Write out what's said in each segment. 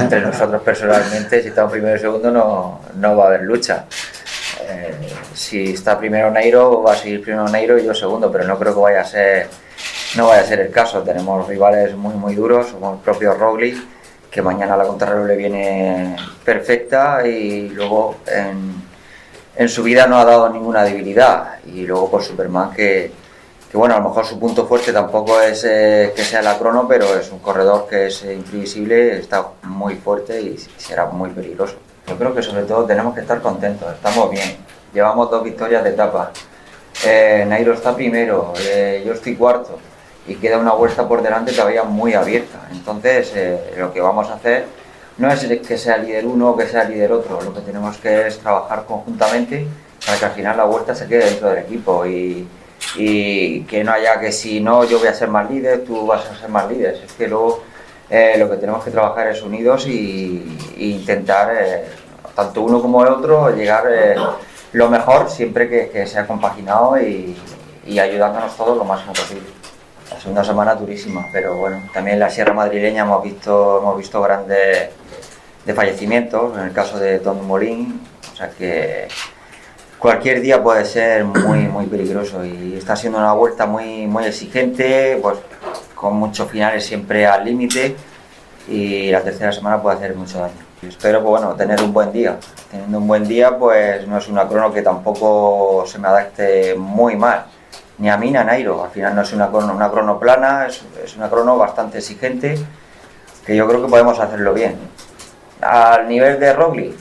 entre nosotros personalmente, si estamos primero y segundo no va a haber lucha. Si está primero Nairo, va a seguir primero Nairo y yo segundo, pero no creo que vaya a ser el caso. Tenemos rivales muy muy duros, como el propio Roglic, que mañana la contrarreloj le viene perfecta, y luego en su vida no ha dado ninguna debilidad, y luego por Superman que bueno, a lo mejor su punto fuerte tampoco es que sea la crono, pero es un corredor que es imprevisible, está muy fuerte y será muy peligroso. Yo creo que sobre todo tenemos que estar contentos, estamos bien, llevamos 2 victorias de etapa, Nairo está primero, yo estoy cuarto, y queda una vuelta por delante todavía muy abierta. Entonces lo que vamos a hacer no es que sea líder uno o que sea líder otro, lo que tenemos que es trabajar conjuntamente para que al final la vuelta se quede dentro del equipo y que no haya que si no yo voy a ser más líder, tú vas a ser más líder. Es que luego lo que tenemos que trabajar es unidos y intentar tanto uno como el otro llegar lo mejor siempre que sea compaginado y ayudándonos todos lo máximo posible. La segunda semana durísima, pero bueno, también en la Sierra Madrileña hemos visto grandes de fallecimientos, en el caso de Tom Dumoulin, o sea que cualquier día puede ser muy muy peligroso, y está siendo una vuelta muy muy exigente, pues con muchos finales siempre al límite, y la tercera semana puede hacer mucho daño. Espero pues bueno, tener un buen día. Teniendo un buen día, pues no es una crono que tampoco se me adapte muy mal, ni a mí ni a Nairo. Al final no es una crono plana, es una crono bastante exigente, que yo creo que podemos hacerlo bien. Al nivel de Roglic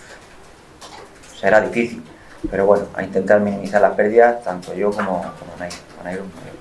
será difícil, pero bueno, a intentar minimizar las pérdidas, tanto yo como Nairo.